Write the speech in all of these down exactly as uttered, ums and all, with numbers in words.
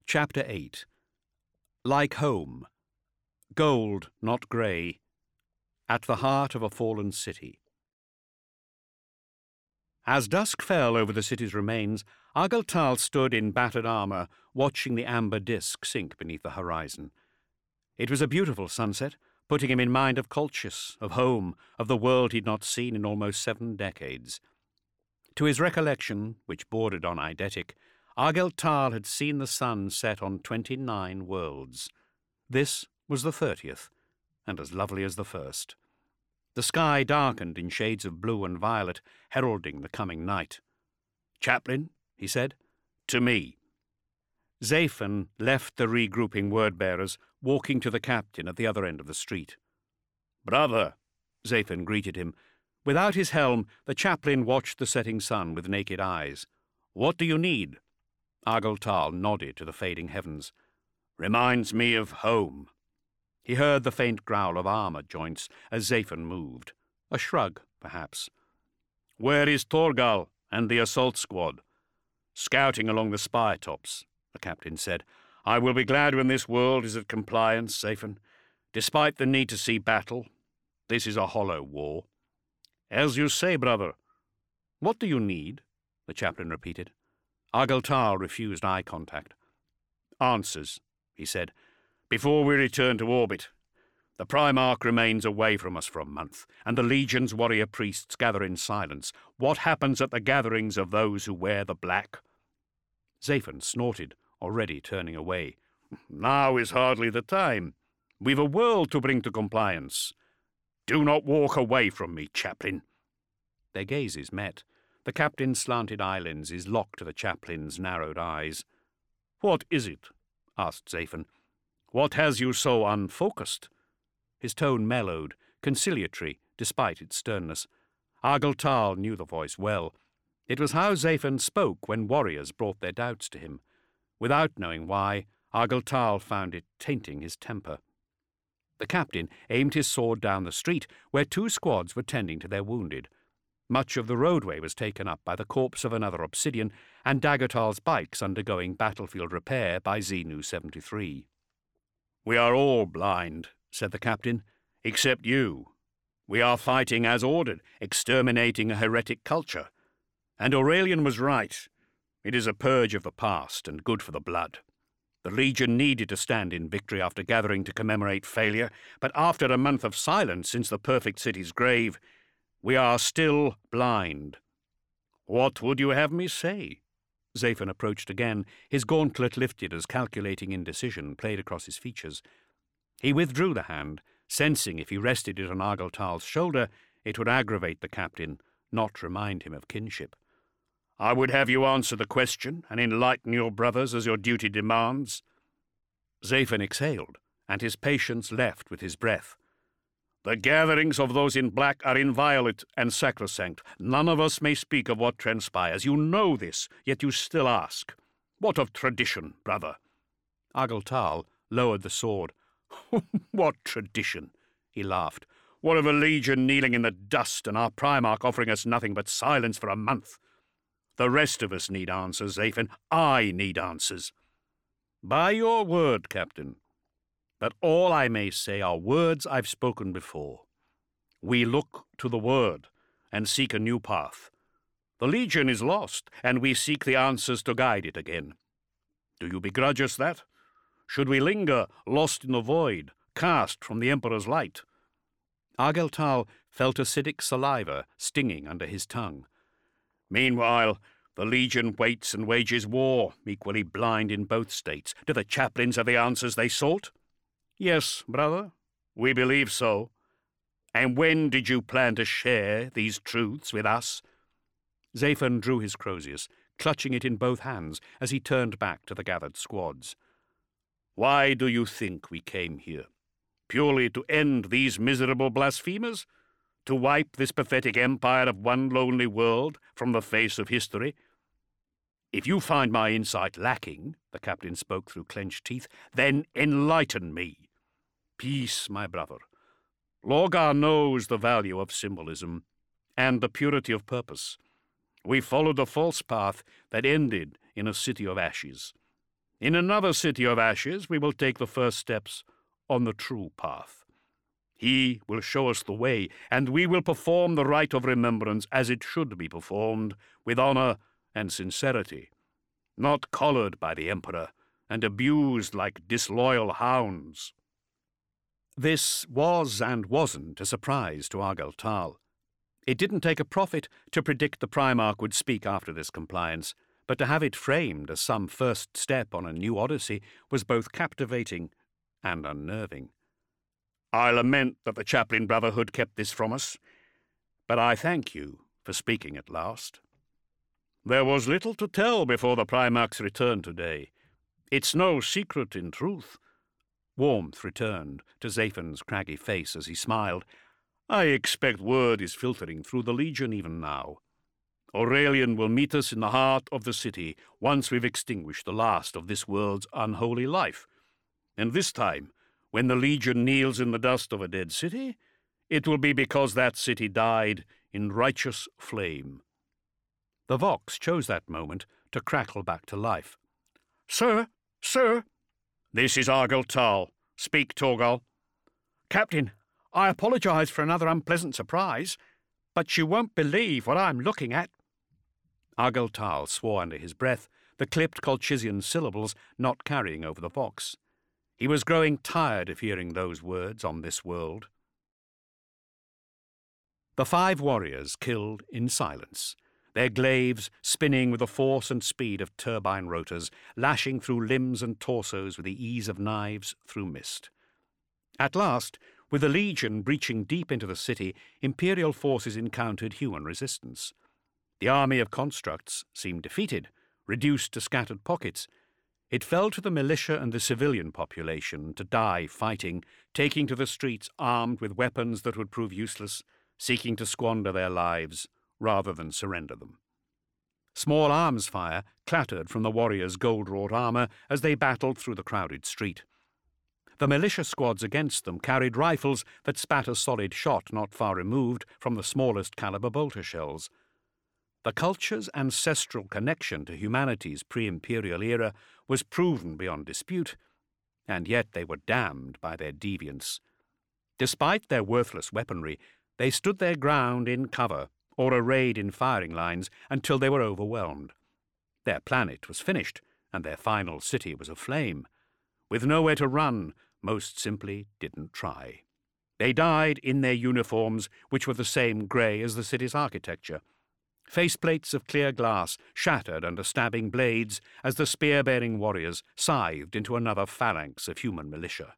Chapter eight. Like home. Gold, not grey. At the heart of a fallen city. As dusk fell over the city's remains, Argyle stood in battered armour, watching the amber disk sink beneath the horizon. It was a beautiful sunset, putting him in mind of Colchis, of home, of the world he'd not seen in almost seven decades. To his recollection, which bordered on eidetic, Argyll had seen the sun set on twenty-nine worlds. This was the thirtieth, and as lovely as the first. The sky darkened in shades of blue and violet, heralding the coming night. "Chaplain," he said, "to me." Zaphon left the regrouping word-bearers, walking to the captain at the other end of the street. "Brother," Zaphon greeted him. Without his helm, the chaplain watched the setting sun with naked eyes. "What do you need?" Argyle nodded to the fading heavens. "Reminds me of home." He heard the faint growl of armour joints as Zaphon moved. A shrug, perhaps. "Where is Thorgal and the assault squad?" "Scouting along the spire tops," the captain said. "I will be glad when this world is at compliance, Zaphon. Despite the need to see battle, this is a hollow war." "As you say, brother." "What do you need?" the chaplain repeated. Argyle refused eye contact. "Answers," he said, "before we return to orbit. The Primarch remains away from us for a month, and the Legion's warrior priests gather in silence. What happens at the gatherings of those who wear the black?" Zaphon snorted, already turning away. "Now is hardly the time. We've a world to bring to compliance. Do not walk away from me, chaplain." Their gazes met. The captain's slanted eye lenses locked to the chaplain's narrowed eyes. "What is it?" asked Zaphon. "What has you so unfocused?" His tone mellowed, conciliatory, despite its sternness. Argyle knew the voice well. It was how Zaphon spoke when warriors brought their doubts to him. Without knowing why, Argyle found it tainting his temper. The captain aimed his sword down the street, where two squads were tending to their wounded. Much of the roadway was taken up by the corpse of another Obsidian, and Daggertal's bikes undergoing battlefield repair by Xenu seventy-three. "We are all blind," said the captain, "except you. We are fighting as ordered, exterminating a heretic culture. And Aurelian was right. It is a purge of the past, and good for the blood. The Legion needed to stand in victory after gathering to commemorate failure, but after a month of silence since the perfect city's grave, we are still blind." "What would you have me say?" Zaphon approached again, his gauntlet lifted as calculating indecision played across his features. He withdrew the hand, sensing if he rested it on Argyle shoulder, it would aggravate the captain, not remind him of kinship. "I would have you answer the question and enlighten your brothers as your duty demands." Zaphon exhaled, and his patience left with his breath. "The gatherings of those in black are inviolate and sacrosanct. None of us may speak of what transpires. You know this, yet you still ask. What of tradition, brother?" Argyle lowered the sword. "What tradition?" he laughed. "What of a legion kneeling in the dust and our Primarch offering us nothing but silence for a month? The rest of us need answers, Zaphon. I need answers." "By your word, Captain. But all I may say are words I've spoken before. We look to the Word and seek a new path. The Legion is lost, and we seek the answers to guide it again. Do you begrudge us that? Should we linger, lost in the void, cast from the Emperor's light?" Argyle felt acidic saliva stinging under his tongue. "Meanwhile, the Legion waits and wages war, equally blind in both states. Do the chaplains have the answers they sought?" "Yes, brother, we believe so." "And when did you plan to share these truths with us?" Zaphon drew his Crozius, clutching it in both hands as he turned back to the gathered squads. "Why do you think we came here? Purely to end these miserable blasphemers? To wipe this pathetic empire of one lonely world from the face of history? If you find my insight lacking," the captain spoke through clenched teeth, "then enlighten me. Peace, my brother. Lorgar knows the value of symbolism and the purity of purpose. We followed the false path that ended in a city of ashes. In another city of ashes, we will take the first steps on the true path. He will show us the way, and we will perform the rite of remembrance as it should be performed, with honor and sincerity, not collared by the Emperor and abused like disloyal hounds." This was and wasn't a surprise to Argyll Tal. It didn't take a prophet to predict the Primarch would speak after this compliance, but to have it framed as some first step on a new odyssey was both captivating and unnerving. "I lament that the Chaplain Brotherhood kept this from us, but I thank you for speaking at last. There was little to tell before the Primarch's return today. It's no secret, in truth." Warmth returned to Zaphen's craggy face as he smiled. "I expect word is filtering through the Legion even now. Aurelian will meet us in the heart of the city once we've extinguished the last of this world's unholy life. And this time, when the Legion kneels in the dust of a dead city, it will be because that city died in righteous flame." The Vox chose that moment to crackle back to life. "Sir, sir!" "This is Argyll Tal. Speak, Torgal." "Captain, I apologize for another unpleasant surprise, but you won't believe what I'm looking at." Argyll Tal swore under his breath, the clipped Colchizian syllables not carrying over the Vox. He was growing tired of hearing those words on this world. The five warriors killed in silence, their glaives spinning with the force and speed of turbine rotors, lashing through limbs and torsos with the ease of knives through mist. At last, with the Legion breaching deep into the city, Imperial forces encountered human resistance. The army of constructs seemed defeated, reduced to scattered pockets. It fell to the militia and the civilian population to die fighting, taking to the streets armed with weapons that would prove useless, seeking to squander their lives rather than surrender them. Small arms fire clattered from the warriors' gold-wrought armour as they battled through the crowded street. The militia squads against them carried rifles that spat a solid shot not far removed from the smallest caliber bolter shells. The culture's ancestral connection to humanity's pre-imperial era was proven beyond dispute, and yet they were damned by their deviance. Despite their worthless weaponry, they stood their ground in cover or arrayed in firing lines until they were overwhelmed. Their planet was finished, and their final city was aflame. With nowhere to run, most simply didn't try. They died in their uniforms, which were the same grey as the city's architecture. Faceplates of clear glass shattered under stabbing blades as the spear-bearing warriors scythed into another phalanx of human militia.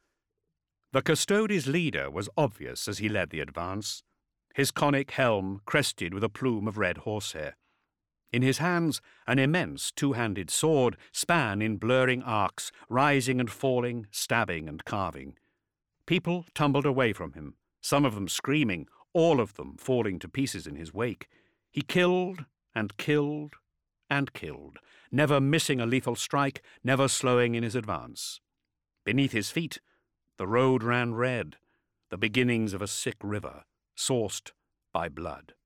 The Custodes' leader was obvious as he led the advance, his conic helm crested with a plume of red horsehair. In his hands, an immense two-handed sword span in blurring arcs, rising and falling, stabbing and carving. People tumbled away from him, some of them screaming, all of them falling to pieces in his wake. He killed and killed and killed, never missing a lethal strike, never slowing in his advance. Beneath his feet, the road ran red, the beginnings of a sick river, sourced by blood.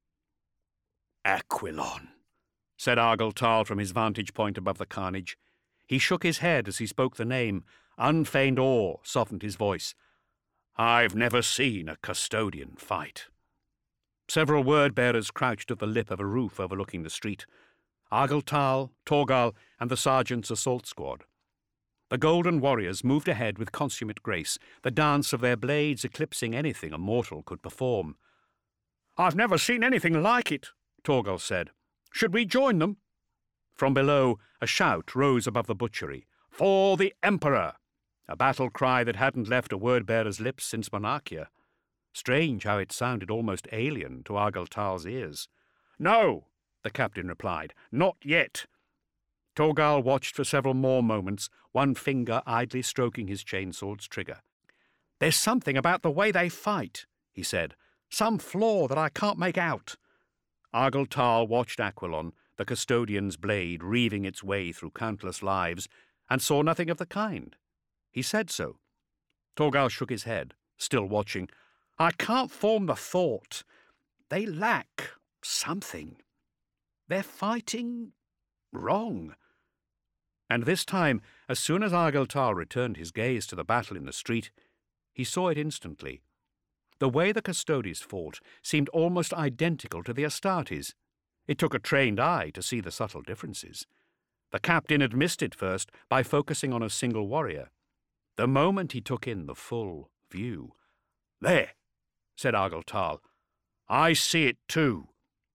"Aquilon," said Argyll Tal from his vantage point above the carnage. He shook his head as he spoke the name. Unfeigned awe softened his voice. "I've never seen a custodian fight." Several word-bearers crouched at the lip of a roof overlooking the street. Argyll Tal, Torgal, and the sergeant's assault squad. The Golden Warriors moved ahead with consummate grace, the dance of their blades eclipsing anything a mortal could perform. "I've never seen anything like it," Torgal said. "Should we join them?" From below, a shout rose above the butchery. "For the Emperor!" A battle cry that hadn't left a word-bearer's lips since Monarchia. Strange how it sounded almost alien to Argyll Tal's ears. "No," the captain replied. "Not yet." Torgal watched for several more moments, one finger idly stroking his chainsword's trigger. "There's something about the way they fight," he said. "Some flaw that I can't make out." Argyll Tal watched Aquilon, the custodian's blade reaving its way through countless lives, and saw nothing of the kind. He said so. Torgal shook his head, still watching. "I can't form the thought. They lack something. They're fighting wrong. And this time, as soon as Argyll Tal returned his gaze to the battle in the street, he saw it instantly. The way the Custodes fought seemed almost identical to the Astartes. It took a trained eye to see the subtle differences. The captain had missed it first by focusing on a single warrior. The moment he took in the full view, "There," said Argyll Tal, "I see it too."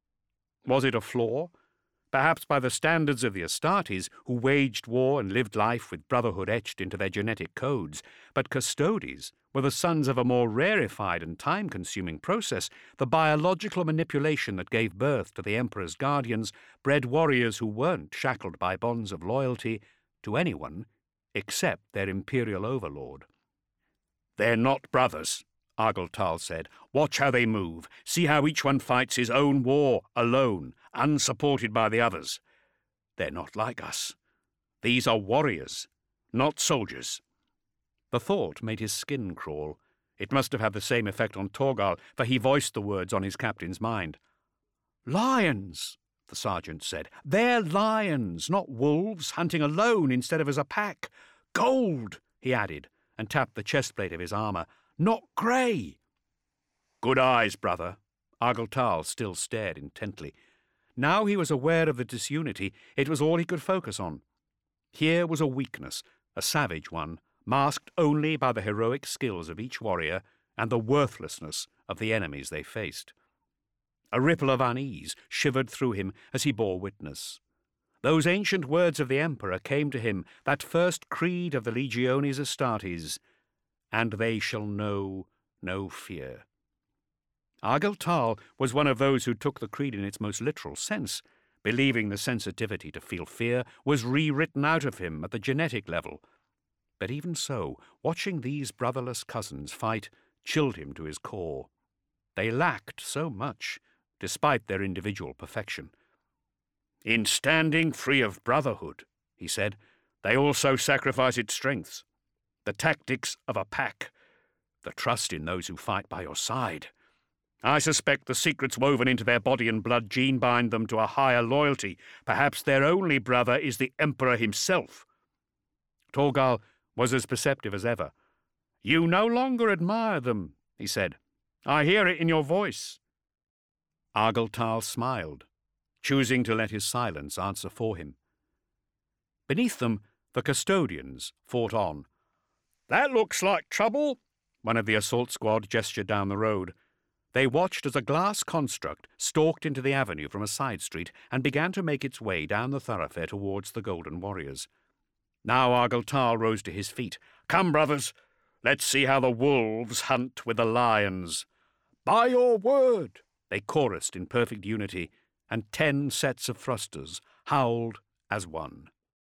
Was it a flaw? Perhaps by the standards of the Astartes, who waged war and lived life with brotherhood etched into their genetic codes, but Custodes were the sons of a more rarefied and time-consuming process. The biological manipulation that gave birth to the Emperor's guardians bred warriors who weren't shackled by bonds of loyalty to anyone except their imperial overlord. "They're not brothers," Argyll Tal said. "Watch how they move. See how each one fights his own war alone, unsupported by the others. They're not like us. These are warriors, not soldiers." The thought made his skin crawl. It must have had the same effect on Torgal, for he voiced the words on his captain's mind. "Lions," the sergeant said. "They're lions, not wolves, hunting alone instead of as a pack. Gold," he added, and tapped the chestplate of his armour. "Not grey." "Good eyes, brother." Argyll Tal still stared intently. Now he was aware of the disunity. It was all he could focus on. Here was a weakness, a savage one, masked only by the heroic skills of each warrior and the worthlessness of the enemies they faced. A ripple of unease shivered through him as he bore witness. Those ancient words of the Emperor came to him, that first creed of the Legiones Astartes, "And they shall know no fear." Argyll Tal was one of those who took the creed in its most literal sense, believing the sensitivity to feel fear was rewritten out of him at the genetic level. But even so, watching these brotherless cousins fight chilled him to his core. They lacked so much, despite their individual perfection. "In standing free of brotherhood," he said, "they also sacrifice its strengths, the tactics of a pack, the trust in those who fight by your side. I suspect the secrets woven into their body and blood gene bind them to a higher loyalty. Perhaps their only brother is the Emperor himself." Torgal was as perceptive as ever. "You no longer admire them," he said. "I hear it in your voice." Argyll Tal smiled, choosing to let his silence answer for him. Beneath them, the custodians fought on. "That looks like trouble," one of the assault squad gestured down the road. They watched as a glass construct stalked into the avenue from a side street and began to make its way down the thoroughfare towards the Golden Warriors. Now Argyll Tal rose to his feet. "Come, brothers, let's see how the wolves hunt with the lions." "By your word," they chorused in perfect unity, and ten sets of thrusters howled as one.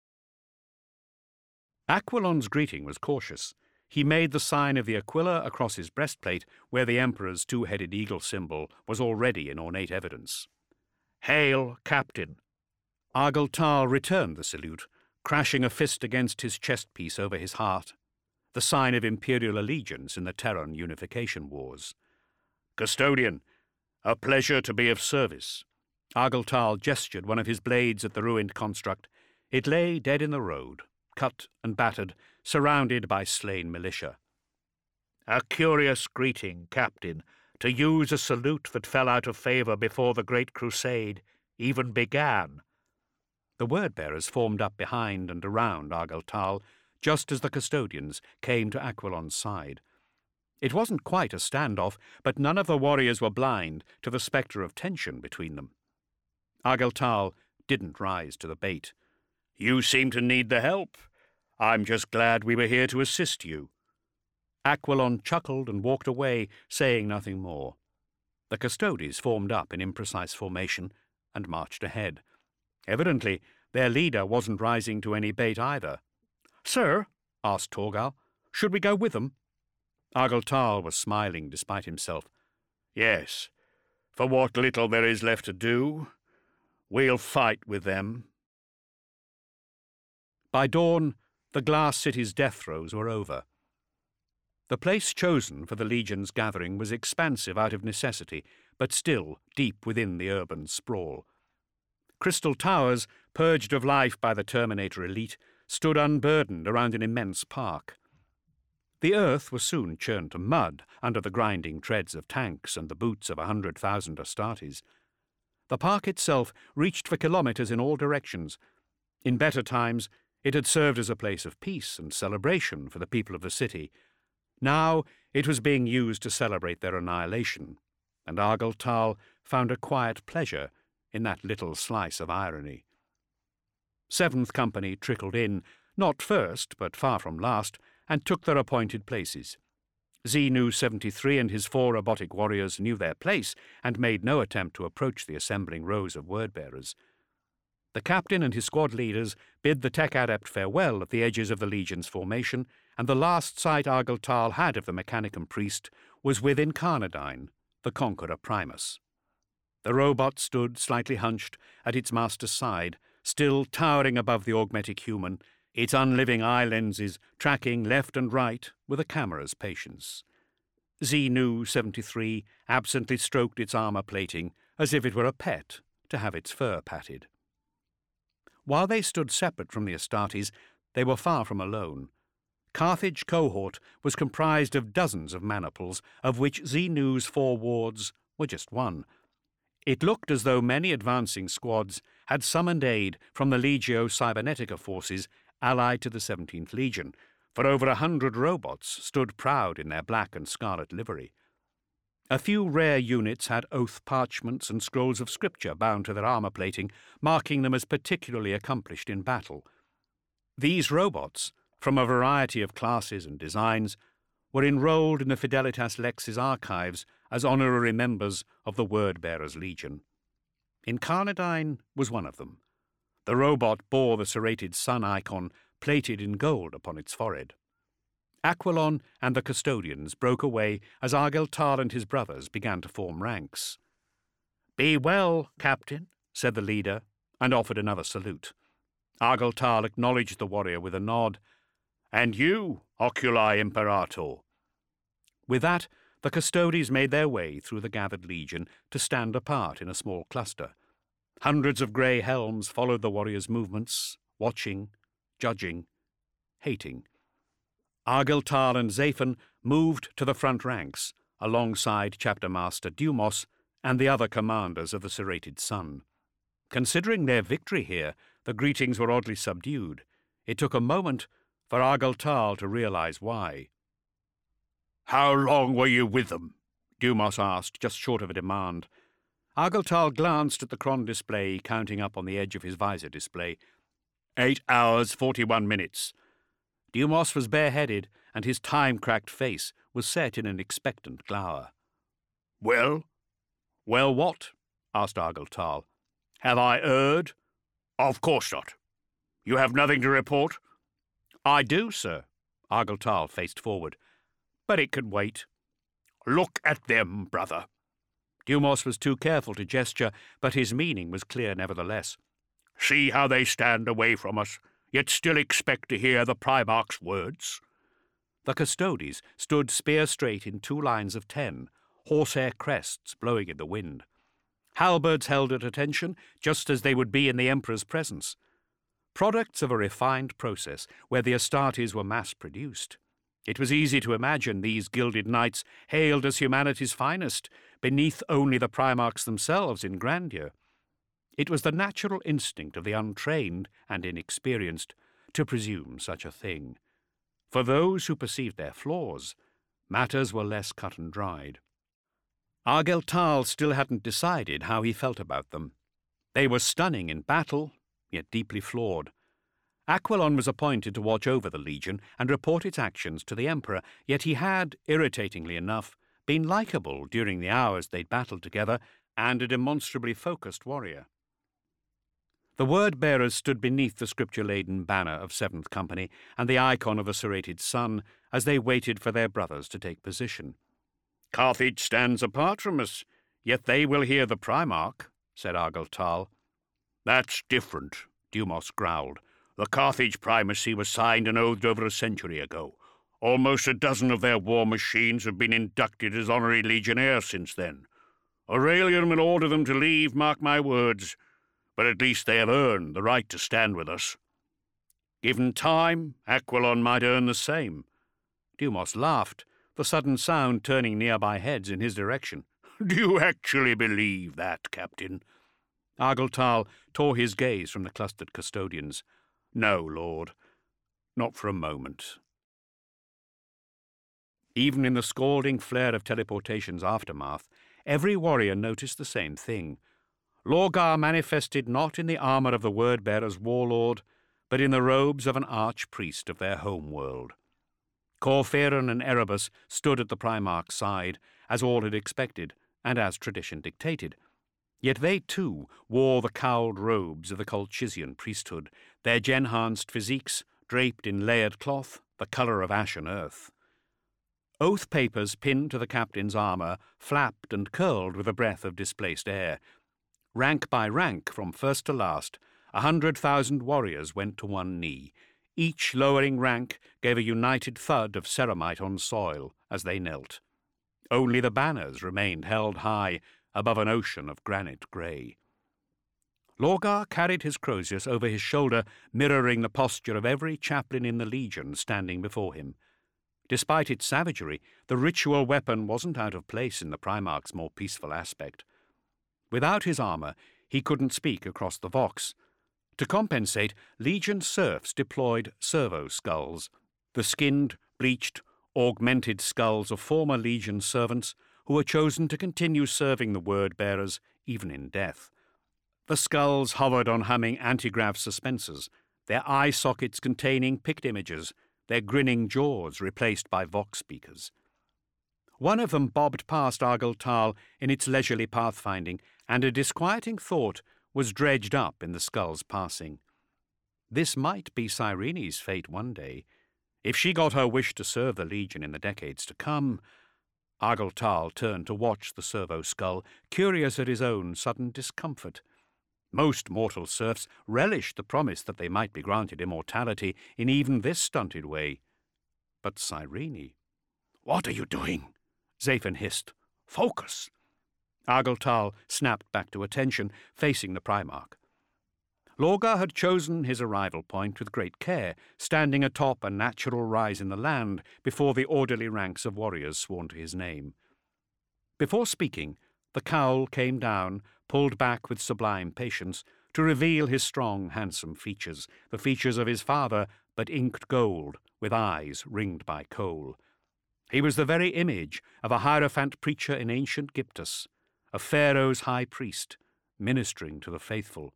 Aquilon's greeting was cautious. He made the sign of the Aquila across his breastplate, where the Emperor's two-headed eagle symbol was already in ornate evidence. "Hail, Captain!" Argyll Tal returned the salute, crashing a fist against his chest-piece over his heart, the sign of imperial allegiance in the Terran unification wars. "Custodian, a pleasure to be of service." Argyll Tal gestured one of his blades at the ruined construct. It lay dead in the road, cut and battered, surrounded by slain militia. "A curious greeting, Captain, to use a salute that fell out of favour before the Great Crusade even began." The word-bearers formed up behind and around Argyll Tal, just as the custodians came to Aquilon's side. It wasn't quite a standoff, but none of the warriors were blind to the spectre of tension between them. Argyll Tal didn't rise to the bait. "You seem to need the help. I'm just glad we were here to assist you." Aquilon chuckled and walked away, saying nothing more. The Custodes formed up in imprecise formation and marched ahead. Evidently, their leader wasn't rising to any bait either. "Sir," asked Torgal, "should we go with them?" Argyll Tal was smiling despite himself. "Yes, for what little there is left to do, we'll fight with them." By dawn, the Glass City's death throes were over. The place chosen for the Legion's gathering was expansive out of necessity, but still deep within the urban sprawl. Crystal towers purged of life by the Terminator elite, stood unburdened around an immense park. The earth was soon churned to mud under the grinding treads of tanks and the boots of a hundred thousand Astartes. The park itself reached for kilometres in all directions. In better times, it had served as a place of peace and celebration for the people of the city. Now it was being used to celebrate their annihilation, and Argyll Tal found a quiet pleasure in that little slice of irony. Seventh Company trickled in, not first, but far from last, and took their appointed places. Xenu seventy-three and his four robotic warriors knew their place and made no attempt to approach the assembling rows of word-bearers. The captain and his squad leaders bid the tech-adept farewell at the edges of the Legion's formation, and the last sight Argyll Tal had of the Mechanicum priest was with Incarnadine, the Conqueror Primus. The robot stood slightly hunched at its master's side, still towering above the augmetic human, its unliving eye lenses tracking left and right with a camera's patience. Xenu seventy-three absently stroked its armour plating as if it were a pet to have its fur patted. While they stood separate from the Astartes, they were far from alone. Carthage cohort was comprised of dozens of maniples, of which Xenu's four wards were just one. It looked as though many advancing squads had summoned aid from the Legio Cybernetica forces allied to the seventeenth Legion, for over a hundred robots stood proud in their black and scarlet livery. A few rare units had oath parchments and scrolls of scripture bound to their armour plating, marking them as particularly accomplished in battle. These robots, from a variety of classes and designs, were enrolled in the Fidelitas Lex's archives as honorary members of the Word-Bearers Legion. Incarnadine was one of them. The robot bore the serrated sun icon plated in gold upon its forehead. Aquilon and the custodians broke away as Argyll Tal and his brothers began to form ranks. "Be well, Captain," said the leader, and offered another salute. Argyll Tal acknowledged the warrior with a nod. "And you, Oculi Imperator." With that, the custodies made their way through the gathered legion to stand apart in a small cluster. Hundreds of grey helms followed the warriors' movements, watching, judging, hating. Argyll Tal and Zaphen moved to the front ranks, alongside Chapter Master Dumos and the other commanders of the Serrated Sun. Considering their victory here, the greetings were oddly subdued. It took a moment for Argyll Tal to realize why. "How long were you with them?" Dumos asked, just short of a demand. Argyll Tal glanced at the chron display, counting up on the edge of his visor display. Eight hours, forty-one minutes. Dumos was bareheaded, and his time-cracked face was set in an expectant glower. "Well?" "Well what?" asked Argyll Tal. "Have I erred?" "Of course not. You have nothing to report?" "I do, sir." Argyll Tal faced forward. "But it can wait." "Look at them, brother." Dumos was too careful to gesture, but his meaning was clear nevertheless. "See how they stand away from us, yet still expect to hear the Primarch's words." The custodies stood spear-straight in two lines of ten, horsehair crests blowing in the wind. Halberds held at attention, just as they would be in the Emperor's presence. Products of a refined process where the Astartes were mass-produced. It was easy to imagine these gilded knights hailed as humanity's finest, beneath only the Primarchs themselves in grandeur. It was the natural instinct of the untrained and inexperienced to presume such a thing. For those who perceived their flaws, matters were less cut and dried. Argyll Tal still hadn't decided how he felt about them. They were stunning in battle, yet deeply flawed. Aquilon was appointed to watch over the Legion and report its actions to the Emperor, yet he had, irritatingly enough, been likeable during the hours they'd battled together, and a demonstrably focused warrior. The word-bearers stood beneath the scripture-laden banner of Seventh Company and the icon of a serrated sun as they waited for their brothers to take position. "Carthage stands apart from us, yet they will hear the Primarch," said Argyll Tal. "That's different," Dumos growled. "The Carthage primacy was signed and oathed over a century ago. Almost a dozen of their war machines have been inducted as honorary legionnaires since then. Aurelian will order them to leave, mark my words. but at least they have earned the right to stand with us. Given time, Aquilon might earn the same. Deimos laughed, the sudden sound turning nearby heads in his direction. Do you actually believe that, Captain? Argyltal tore his gaze from the clustered custodians. No, Lord, not for a moment. Even in the scalding flare of teleportation's aftermath, every warrior noticed the same thing. Lorgar manifested not in the armour of the Word-Bearer's warlord, but in the robes of an arch-priest of their home-world. Corferan and Erebus stood at the Primarch's side, as all had expected, and as tradition dictated. Yet they, too, wore the cowled robes of the Colchizian priesthood, their gen-enhanced physiques draped in layered cloth, the colour of ashen earth. Oath papers pinned to the captain's armour flapped and curled with a breath of displaced air. Rank by rank, from first to last, a hundred thousand warriors went to one knee. Each lowering rank gave a united thud of ceramite on soil as they knelt. Only the banners remained held high above an ocean of granite grey. Lorgar carried his Crozius over his shoulder, mirroring the posture of every chaplain in the Legion standing before him. Despite its savagery, the ritual weapon wasn't out of place in the Primarch's more peaceful aspect. Without his armour, he couldn't speak across the Vox. To compensate, Legion serfs deployed servo skulls, the skinned, bleached, augmented skulls of former Legion servants who were chosen to continue serving the Word-Bearers even in death. The skulls hovered on humming antigrav suspensors, their eye sockets containing picked images, their grinning jaws replaced by Vox speakers. One of them bobbed past Argyltal in its leisurely pathfinding, and a disquieting thought was dredged up in the skull's passing. This might be Cyrene's fate one day. If she got her wish to serve the Legion in the decades to come. Argyltal turned to watch the servo skull, curious at his own sudden discomfort. Most mortal serfs relished the promise that they might be granted immortality in even this stunted way. But Cyrene— "What are you doing?" Zaphon hissed. "Focus!" Argyltal snapped back to attention, facing the Primarch. Lorgar had chosen his arrival point with great care, standing atop a natural rise in the land before the orderly ranks of warriors sworn to his name. Before speaking, the cowl came down, pulled back with sublime patience, to reveal his strong, handsome features, the features of his father, but inked gold, with eyes ringed by kohl. He was the very image of a Hierophant preacher in ancient Gyptus, a Pharaoh's high priest, ministering to the faithful.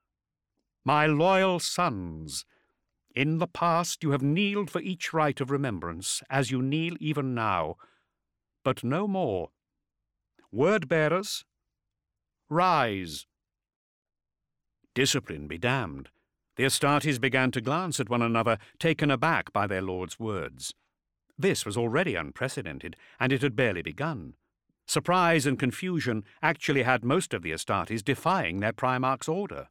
"My loyal sons, in the past you have kneeled for each rite of remembrance, as you kneel even now, but no more. Word-bearers, rise." Discipline be damned. The Astartes began to glance at one another, taken aback by their lord's words. This was already unprecedented, and it had barely begun. Surprise and confusion actually had most of the Astartes defying their Primarch's order.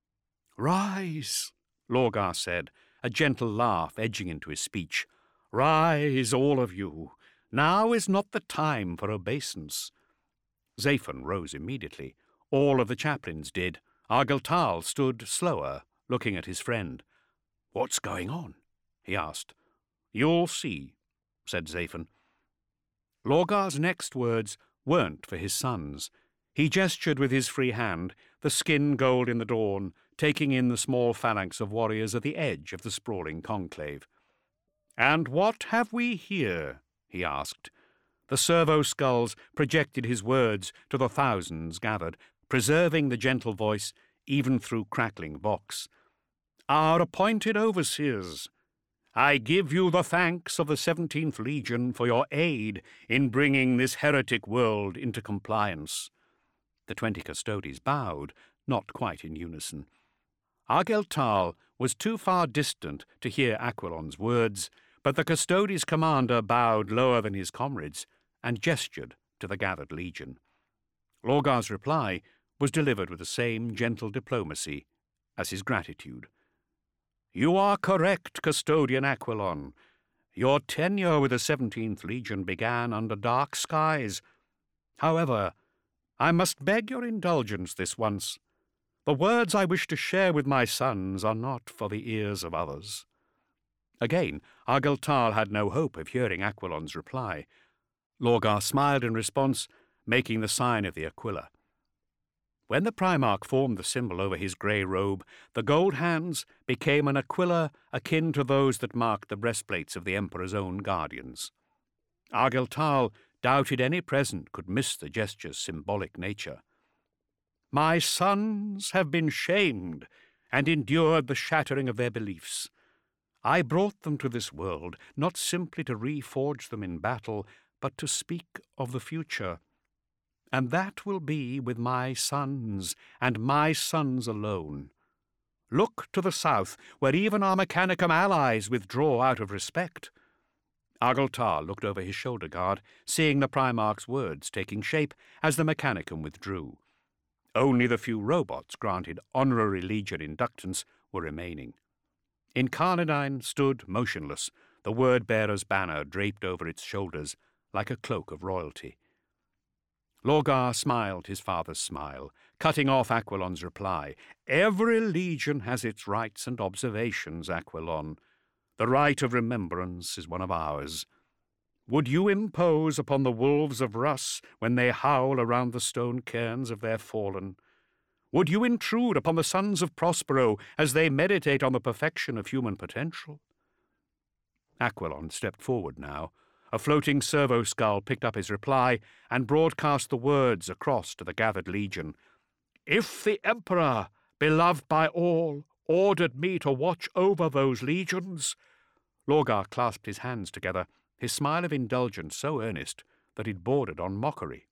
"Rise," Lorgar said, a gentle laugh edging into his speech. "Rise, all of you. Now is not the time for obeisance." Zaphon rose immediately. All of the chaplains did. Argyltal stood slower, looking at his friend. "What's going on?" he asked. "You'll see," said Zaphon. Lorgar's next words weren't for his sons. He gestured with his free hand, the skin gold in the dawn, taking in the small phalanx of warriors at the edge of the sprawling conclave. "And what have we here?" he asked. The servo skulls projected his words to the thousands gathered, preserving the gentle voice even through crackling Vox. "Our appointed overseers, I give you the thanks of the seventeenth Legion for your aid in bringing this heretic world into compliance." The twenty custodes bowed, not quite in unison. Argyltal was too far distant to hear Aquilon's words, but the custodes' commander bowed lower than his comrades and gestured to the gathered legion. Lorgar's reply was delivered with the same gentle diplomacy as his gratitude. "You are correct, Custodian Aquilon. Your tenure with the seventeenth Legion began under dark skies. However, I must beg your indulgence this once. The words I wish to share with my sons are not for the ears of others." Again, Argyll Tal had no hope of hearing Aquilon's reply. Lorgar smiled in response, making the sign of the Aquila. When the Primarch formed the symbol over his grey robe, the gold hands became an Aquila akin to those that marked the breastplates of the Emperor's own guardians. Argyll Tal doubted any present could miss the gesture's symbolic nature. "My sons have been shamed and endured the shattering of their beliefs. I brought them to this world not simply to reforge them in battle, but to speak of the future. And that will be with my sons, and my sons alone. Look to the south, where even our Mechanicum allies withdraw out of respect." Argyll Tal looked over his shoulder guard, seeing the Primarch's words taking shape as the Mechanicum withdrew. Only the few robots granted honorary Legion inductance were remaining. Incarnadine stood motionless, the word-bearer's banner draped over its shoulders like a cloak of royalty. Lorgar smiled his father's smile, cutting off Aquilon's reply. "Every legion has its rights and observations, Aquilon. The right of remembrance is one of ours. Would you impose upon the wolves of Russ when they howl around the stone cairns of their fallen? Would you intrude upon the sons of Prospero as they meditate on the perfection of human potential?" Aquilon stepped forward now. A floating servo skull picked up his reply and broadcast the words across to the gathered legion. "If the Emperor, beloved by all, ordered me to watch over those legions—" Lorgar clasped his hands together, his smile of indulgence so earnest that it bordered on mockery.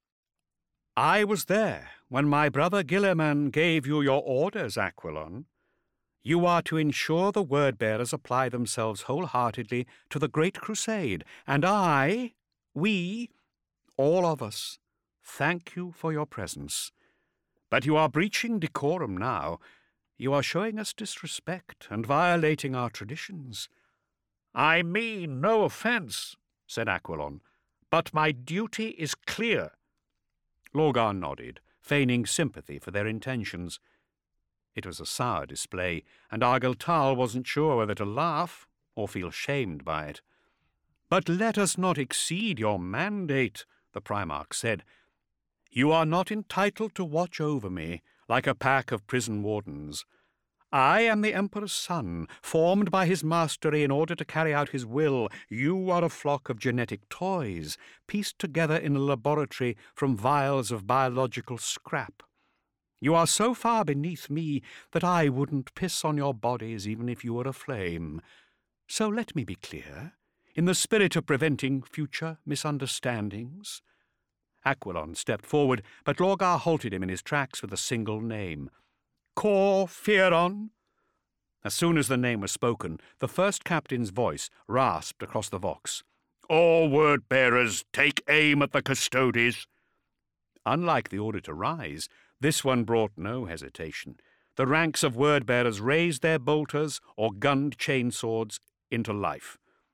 "I was there when my brother Guilliman gave you your orders, Aquilon. You are to ensure the word-bearers apply themselves wholeheartedly to the great crusade, and I, we, all of us, thank you for your presence. But you are breaching decorum now. You are showing us disrespect and violating our traditions." "I mean no offence," said Aquilon, "but my duty is clear." Lorgar nodded, feigning sympathy for their intentions. It was a sour display, and Argyll Tal wasn't sure whether to laugh or feel shamed by it. "But let us not exceed your mandate," the Primarch said. "You are not entitled to watch over me like a pack of prison wardens. I am the Emperor's son, formed by his mastery in order to carry out his will. You are a flock of genetic toys, pieced together in a laboratory from vials of biological scrap. You are so far beneath me that I wouldn't piss on your bodies even if you were aflame. So let me be clear, in the spirit of preventing future misunderstandings." Aquilon stepped forward, but Lorgar halted him in his tracks with a single name. "Cor Fieron." As soon as the name was spoken, the first captain's voice rasped across the vox. "All word-bearers, take aim at the custodes." Unlike the order to rise, this one brought no hesitation. The ranks of word-bearers raised their bolters or gunned chainswords into life.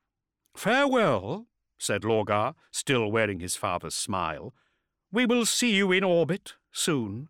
"Farewell," said Lorgar, still wearing his father's smile. "We will see you in orbit soon."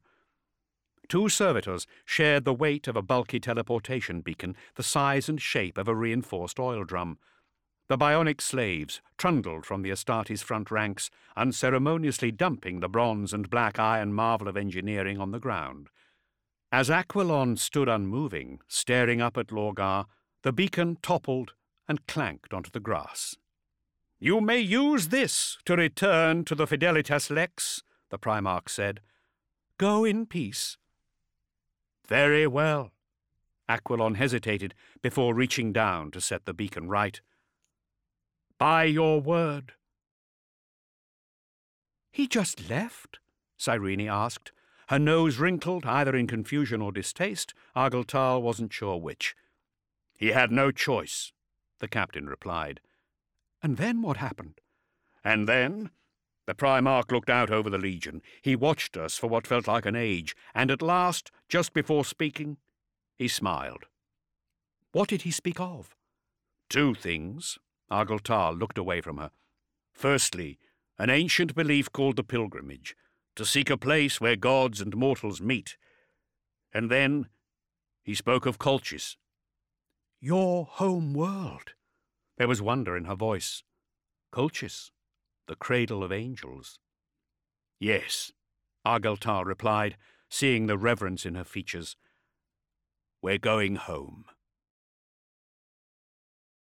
Two servitors shared the weight of a bulky teleportation beacon, the size and shape of a reinforced oil drum. The bionic slaves trundled from the Astartes' front ranks, unceremoniously dumping the bronze and black iron marvel of engineering on the ground. As Aquilon stood unmoving, staring up at Lorgar, the beacon toppled and clanked onto the grass. "You may use this to return to the Fidelitas Lex," the Primarch said. "Go in peace." "Very well." Aquilon hesitated before reaching down to set the beacon right. "By your word." "He just left?" Cyrene asked. Her nose wrinkled, either in confusion or distaste. Argyll Tal wasn't sure which. "He had no choice," the captain replied. "And then what happened?" "And then?" The Primarch looked out over the Legion. He watched us for what felt like an age, and at last, just before speaking, he smiled. "What did he speak of?" "Two things." Argyll Tal looked away from her. "Firstly, an ancient belief called the pilgrimage, to seek a place where gods and mortals meet. And then he spoke of Colchis. Your home world. There was wonder in her voice. Colchis, the cradle of angels. Yes, Argeltal replied, seeing the reverence in her features. We're going home.